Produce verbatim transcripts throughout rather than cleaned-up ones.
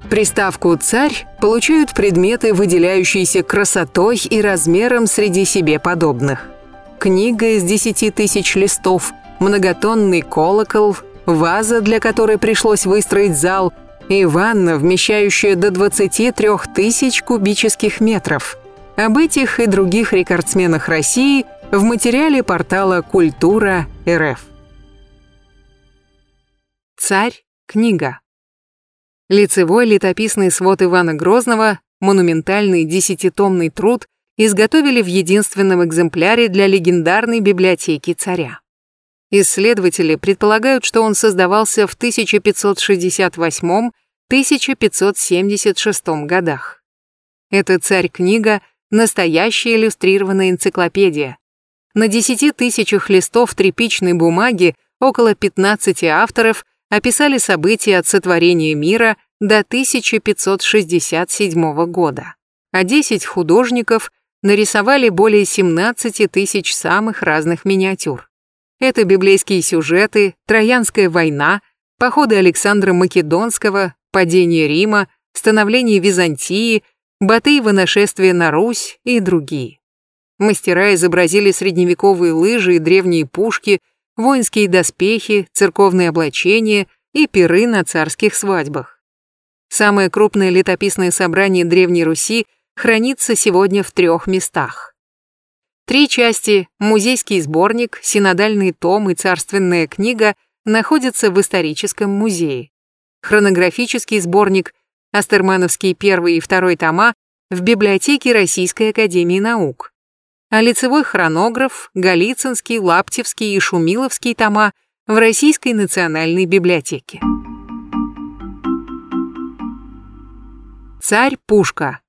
Приставку «царь» получают предметы, выделяющиеся красотой и размером среди себе подобных. Книга из десяти тысяч листов, многотонный колокол, ваза, для которой пришлось выстроить зал, и ванна, вмещающая до двадцати трёх тысяч кубических метров. Об этих и других рекордсменах России в материале портала Культура эр эф. «Царь. Книга». Лицевой летописный свод Ивана Грозного, монументальный десятитомный труд, изготовили в единственном экземпляре для легендарной библиотеки царя. Исследователи предполагают, что он создавался в тысяча пятьсот шестьдесят восьмом — тысяча пятьсот семьдесят шестом годах. Эта «Царь-книга» — настоящая иллюстрированная энциклопедия. На десяти тысячах листов тряпичной бумаги около пятнадцати авторов описали события от сотворения мира до тысяча пятьсот шестьдесят седьмого года, а десять художников нарисовали более семнадцати тысяч самых разных миниатюр. Это библейские сюжеты, Троянская война, походы Александра Македонского, падение Рима, становление Византии, Батыево нашествие на Русь и другие. Мастера изобразили средневековые лыжи и древние пушки, воинские доспехи, церковные облачения и пиры на царских свадьбах. Самое крупное летописное собрание Древней Руси хранится сегодня в трех местах. Три части, музейский сборник, синодальный том и царственная книга находятся в историческом музее. Хронографический сборник, Астермановские первый и второй тома в библиотеке Российской академии наук. А лицевой хронограф, Голицынский, Лаптевский и Шумиловский тома в Российской национальной библиотеке. Царь-пушка.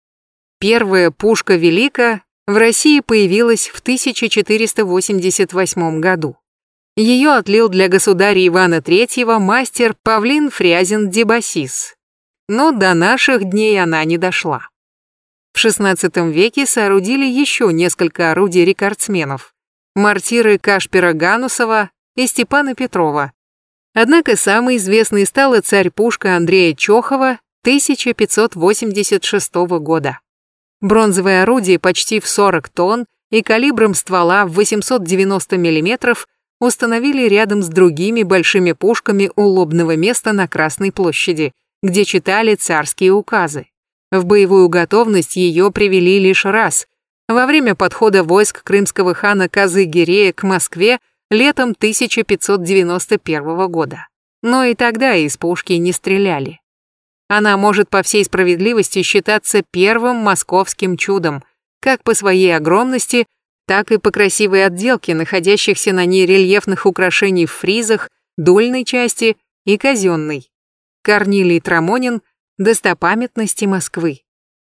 Первая пушка Велика в России появилась в тысяча четыреста восемьдесят восьмом году. Ее отлил для государя Ивана третьего мастер Павлин Фрязин-Дебасис. Но до наших дней она не дошла. В шестнадцатом веке соорудили еще несколько орудий рекордсменов. Мортиры Кашпера-Ганусова и Степана Петрова. Однако самой известной стала царь-пушка Андрея Чохова тысяча пятьсот восемьдесят шестого года. Бронзовое орудие почти в сорок тонн и калибром ствола в восемьсот девяносто миллиметров установили рядом с другими большими пушками у лобного места на Красной площади, где читали царские указы. В боевую готовность ее привели лишь раз, во время подхода войск крымского хана Казы-Гирея к Москве летом тысяча пятьсот девяносто первого года. Но и тогда из пушки не стреляли. Она может по всей справедливости считаться первым московским чудом, как по своей огромности, так и по красивой отделке находящихся на ней рельефных украшений в фризах, дульной части и казенной. Корнилий Трамонин «Достопамятности Москвы».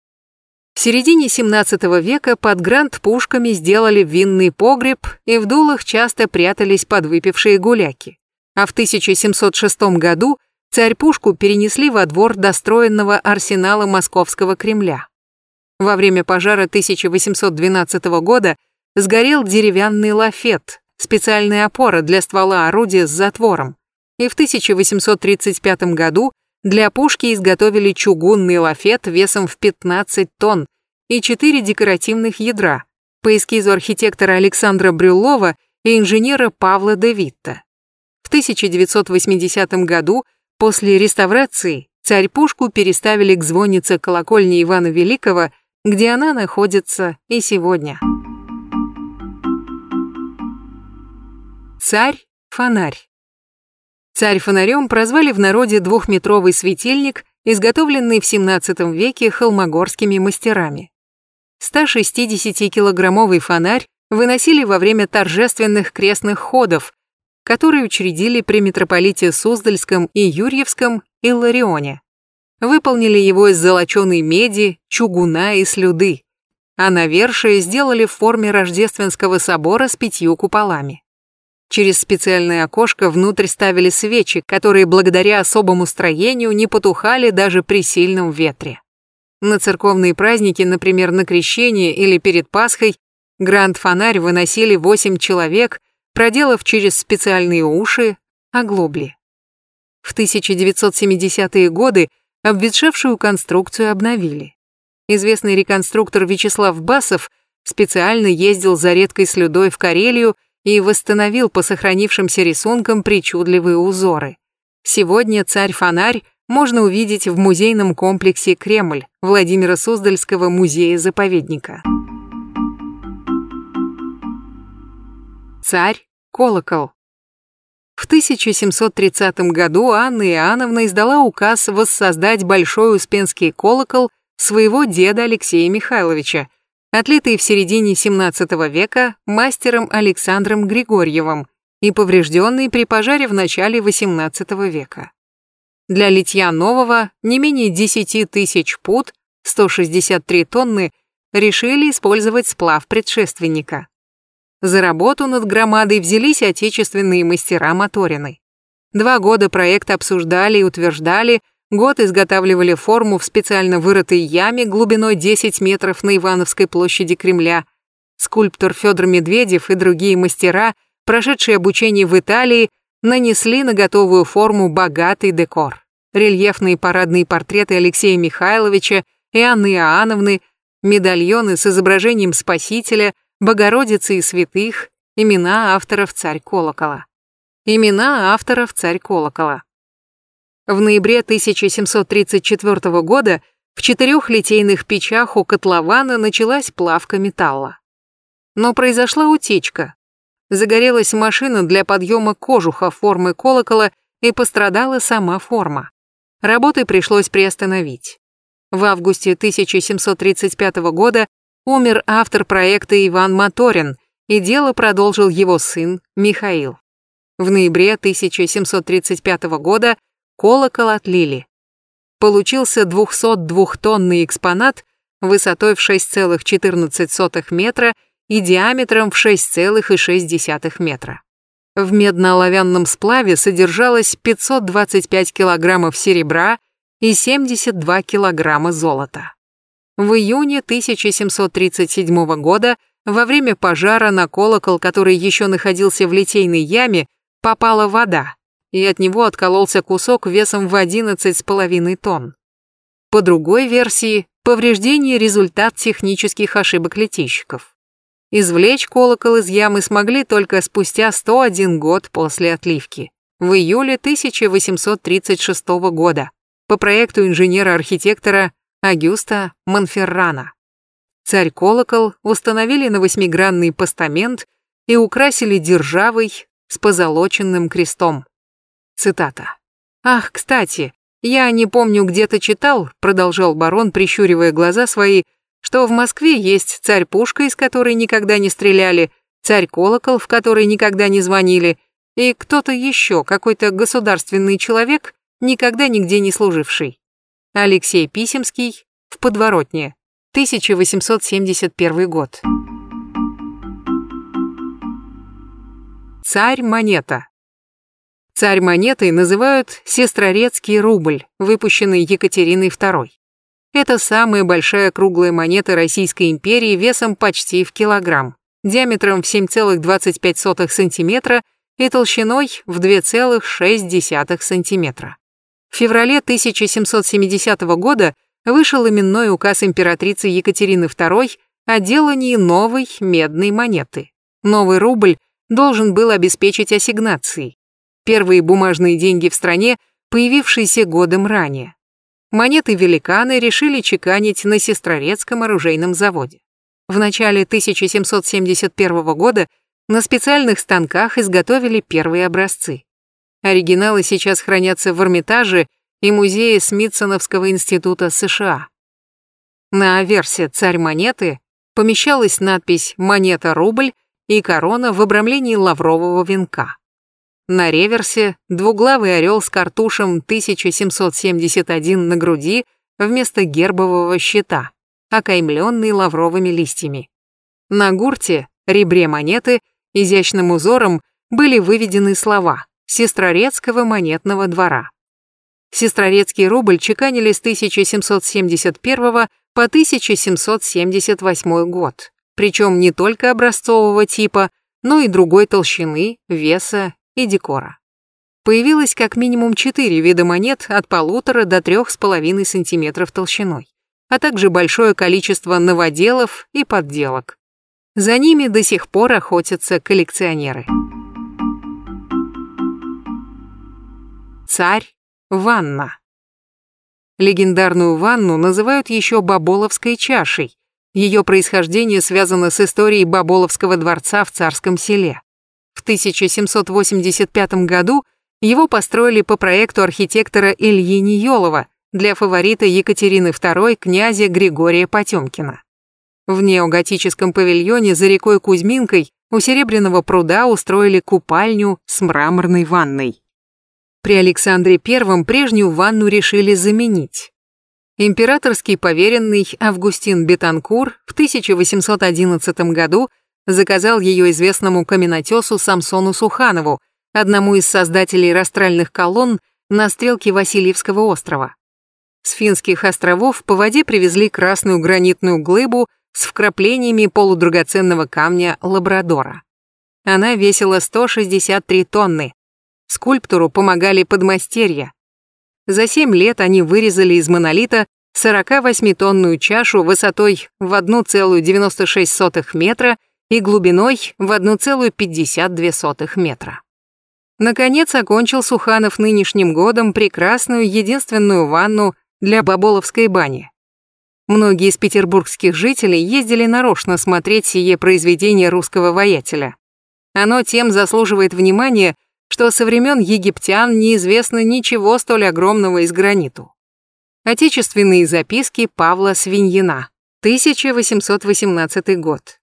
В середине семнадцатого века под гранд-пушками сделали винный погреб, и в дулах часто прятались подвыпившие гуляки. А в тысяча семьсот шестом году царь-пушку перенесли во двор достроенного арсенала Московского Кремля. Во время пожара тысяча восемьсот двенадцатого года сгорел деревянный лафет, специальная опора для ствола орудия с затвором, и в тысяча восемьсот тридцать пятом году для пушки изготовили чугунный лафет весом в пятнадцать тонн и четыре декоративных ядра по эскизу архитектора Александра Брюллова и инженера Павла де Витта. В тысяча девятьсот восьмидесятом году после реставрации царь-пушку переставили к звоннице колокольни Ивана Великого, где она находится и сегодня. Царь-фонарь. Царь-фонарем прозвали в народе двухметровый светильник, изготовленный в семнадцатом веке холмогорскими мастерами. стошестидесятикилограммовый фонарь выносили во время торжественных крестных ходов, которые учредили при митрополите Суздальском и Юрьевском Илларионе. Выполнили его из золоченой меди, чугуна и слюды, а навершие сделали в форме Рождественского собора с пятью куполами. Через специальное окошко внутрь ставили свечи, которые благодаря особому строению не потухали даже при сильном ветре. На церковные праздники, например, на Крещение или перед Пасхой, гранд-фонарь выносили восемь человек, проделав через специальные уши оглобли. В тысяча девятьсот семидесятые годы обветшавшую конструкцию обновили. Известный реконструктор Вячеслав Басов специально ездил за редкой слюдой в Карелию и восстановил по сохранившимся рисункам причудливые узоры. Сегодня царь-фонарь можно увидеть в музейном комплексе «Кремль» Владимира Суздальского музея-заповедника. Царь-колокол. В тысяча семьсот тридцатом году Анна Иоанновна издала указ воссоздать большой Успенский колокол своего деда Алексея Михайловича, отлитый в середине семнадцатого века мастером Александром Григорьевым и поврежденный при пожаре в начале восемнадцатого века. Для литья нового, не менее десяти тысяч пуд, сто шестьдесят три тонны, решили использовать сплав предшественника. За работу над громадой взялись отечественные мастера Моторины. Два года проект обсуждали и утверждали, год изготавливали форму в специально вырытой яме глубиной десять метров на Ивановской площади Кремля. Скульптор Федор Медведев и другие мастера, прошедшие обучение в Италии, нанесли на готовую форму богатый декор. Рельефные парадные портреты Алексея Михайловича и Анны Иоанновны, медальоны с изображением Спасителя, Богородицы и святых, имена авторов царь-колокола. Имена авторов царь-колокола. В ноябре тысяча семьсот тридцать четвёртого года в четырех литейных печах у котлована началась плавка металла. Но произошла утечка. Загорелась машина для подъема кожуха формы колокола и пострадала сама форма. Работы пришлось приостановить. В августе тысяча семьсот тридцать пятого года умер автор проекта Иван Моторин, и дело продолжил его сын Михаил. В ноябре тысяча семьсот тридцать пятого года колокол отлили. Получился двухсотдвухтонный экспонат высотой в шесть целых четырнадцать сотых метра и диаметром в шесть целых шесть десятых метра. В медно-оловянном сплаве содержалось пятьсот двадцать пять килограммов серебра и семьдесят два килограмма золота. В июне тысяча семьсот тридцать седьмого года во время пожара на колокол, который еще находился в литейной яме, попала вода, и от него откололся кусок весом в одиннадцать с половиной тонн. По другой версии, повреждение – результат технических ошибок литейщиков. Извлечь колокол из ямы смогли только спустя сто один год после отливки, в июле тысяча восемьсот тридцать шестого года, по проекту инженера-архитектора Агюста Монферрана. Царь-колокол установили на восьмигранный постамент и украсили державой с позолоченным крестом. Цитата. «Ах, кстати, я не помню, где-то читал», продолжал барон, прищуривая глаза свои, что в Москве есть царь-пушка, из которой никогда не стреляли, царь-колокол, в который никогда не звонили, и кто-то еще, какой-то государственный человек, никогда нигде не служивший. Алексей Писемский в Подворотне, тысяча восемьсот семьдесят первый год. Царь-монета. Царь-монетой называют сестрорецкий рубль, выпущенный Екатериной второй. Это самая большая круглая монета Российской империи весом почти в килограмм, диаметром в семь целых двадцать пять сотых сантиметра и толщиной в два целых шесть десятых сантиметра. В феврале тысяча семьсот семидесятого года вышел именной указ императрицы Екатерины второй о делании новой медной монеты. Новый рубль должен был обеспечить ассигнации. Первые бумажные деньги в стране, появившиеся годом ранее. Монеты-великаны решили чеканить на Сестрорецком оружейном заводе. В начале тысяча семьсот семьдесят первого года на специальных станках изготовили первые образцы. Оригиналы сейчас хранятся в Эрмитаже и музее Смитсоновского института США. На аверсе «Царь-монеты» помещалась надпись «Монета-рубль» и корона в обрамлении лаврового венка. На реверсе двуглавый орел с картушем тысяча семьсот семьдесят один на груди вместо гербового щита, окаймленный лавровыми листьями. На гурте, ребре монеты, изящным узором были выведены слова Сестрорецкого монетного двора. Сестрорецкий рубль чеканили с тысяча семьсот семьдесят первого по тысяча семьсот семьдесят восьмой год, причем не только образцового типа, но и другой толщины, веса и декора. Появилось как минимум четыре вида монет от полутора до трех с половиной сантиметров толщиной, а также большое количество новоделов и подделок. За ними до сих пор охотятся коллекционеры. Царь Ванна. Легендарную ванну называют еще Боболовской чашей. Ее происхождение связано с историей Боболовского дворца в Царском Селе. В тысяча семьсот восемьдесят пятом году его построили по проекту архитектора Ильи Ниёлова для фаворита Екатерины второй князя Григория Потёмкина. В неоготическом павильоне за рекой Кузьминкой у Серебряного пруда устроили купальню с мраморной ванной. При Александре Первом прежнюю ванну решили заменить. Императорский поверенный Августин Бетанкур в тысяча восемьсот одиннадцатом году заказал ее известному каменотесу Самсону Суханову, одному из создателей растральных колонн на стрелке Васильевского острова. С Финских островов по воде привезли красную гранитную глыбу с вкраплениями полудрагоценного камня лабрадора. Она весила сто шестьдесят три тонны. Скульптору помогали подмастерья. За семь лет они вырезали из монолита сорокавосьмитонную чашу высотой в одна целая девяносто шесть сотых метра и глубиной в одна целая пятьдесят две сотых метра. Наконец окончил Суханов нынешним годом прекрасную единственную ванну для Боболовской бани. Многие из петербургских жителей ездили нарочно смотреть сие произведение русского воятеля. Оно тем заслуживает внимания, что со времен египтян неизвестно ничего столь огромного из граниту. Отечественные записки Павла Свиньина, тысяча восемьсот восемнадцатый год.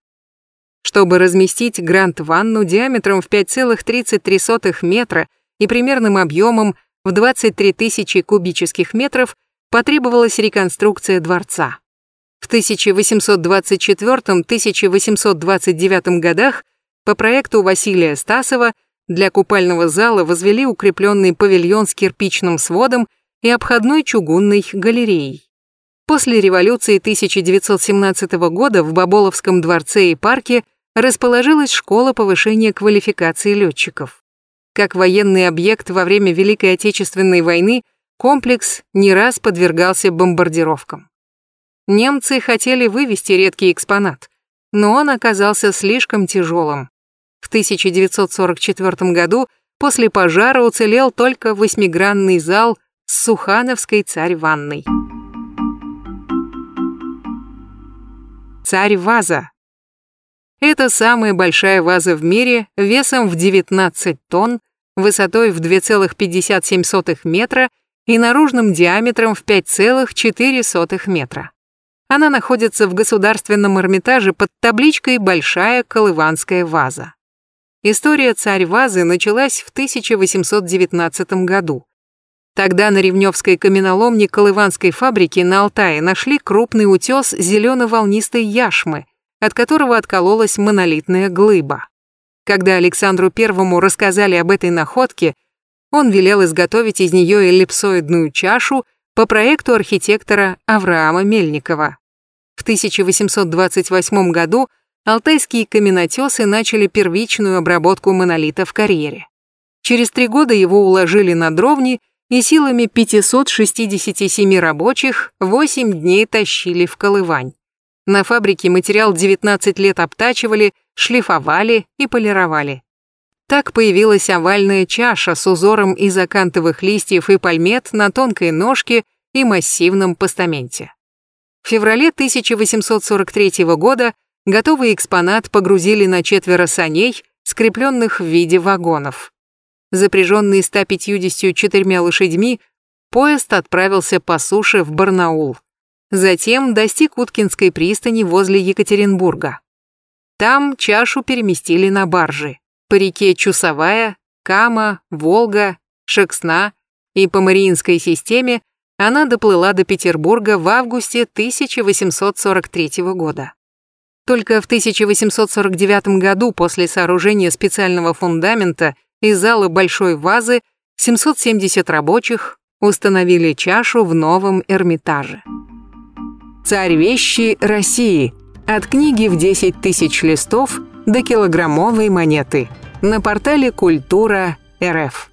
Чтобы разместить гранд-ванну диаметром в пять целых тридцать три сотых метра и примерным объемом в двадцать три тысячи кубических метров, потребовалась реконструкция дворца. В тысяча восемьсот двадцать четвёртом — тысяча восемьсот двадцать девятом годах по проекту Василия Стасова для купального зала возвели укрепленный павильон с кирпичным сводом и обходной чугунной галереей. После революции тысяча девятьсот семнадцатого года в Боболовском дворце и парке расположилась школа повышения квалификации летчиков. Как военный объект во время Великой Отечественной войны комплекс не раз подвергался бомбардировкам. Немцы хотели вывести редкий экспонат, но он оказался слишком тяжелым. В тысяча девятьсот сорок четвёртом году после пожара уцелел только восьмигранный зал с Сухановской царь-ванной. Царь-ваза. Это самая большая ваза в мире весом в девятнадцать тонн, высотой в два целых пятьдесят семь сотых метра и наружным диаметром в пять целых четыре сотых метра. Она находится в Государственном Эрмитаже под табличкой «Большая колыванская ваза». История царь-вазы началась в тысяча восемьсот девятнадцатом году. Тогда на Ревневской каменоломне Колыванской фабрики на Алтае нашли крупный утес зелено-волнистой яшмы, от которого откололась монолитная глыба. Когда Александру Первому рассказали об этой находке, он велел изготовить из нее эллипсоидную чашу по проекту архитектора Авраама Мельникова. В тысяча восемьсот двадцать восьмом году алтайские каменотесы начали первичную обработку монолита в карьере. Через три года его уложили на дровни и силами пятисот шестидесяти семи рабочих восемь дней тащили в Колывань. На фабрике материал девятнадцать лет обтачивали, шлифовали и полировали. Так появилась овальная чаша с узором из акантовых листьев и пальмет на тонкой ножке и массивном постаменте. В феврале тысяча восемьсот сорок третьего года готовый экспонат погрузили на четверо саней, скрепленных в виде вагонов. Запряженный ста пятьюдесятью четырьмя лошадьми, поезд отправился по суше в Барнаул. Затем достиг Уткинской пристани возле Екатеринбурга. Там чашу переместили на баржи по реке Чусовая, Кама, Волга, Шексна, и по Мариинской системе она доплыла до Петербурга в августе тысяча восемьсот сорок третьего года. Только в тысяча восемьсот сорок девятом году после сооружения специального фундамента из зала Большой вазы семьсот семьдесят рабочих установили чашу в новом Эрмитаже. Царь-вещи России. От книги в десять тысяч листов до килограммовой монеты. На портале Культура точка эр эф.